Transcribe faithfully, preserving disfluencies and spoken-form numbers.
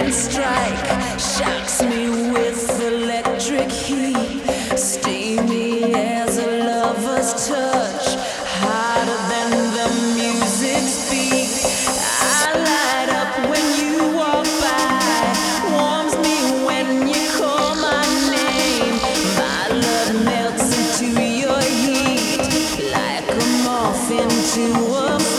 strike shocks me with electric heat, steamy as a lover's touch, hotter than the music's beat. I light up when you walk by, warms me when you call my name. My love melts into your heat like a moth into a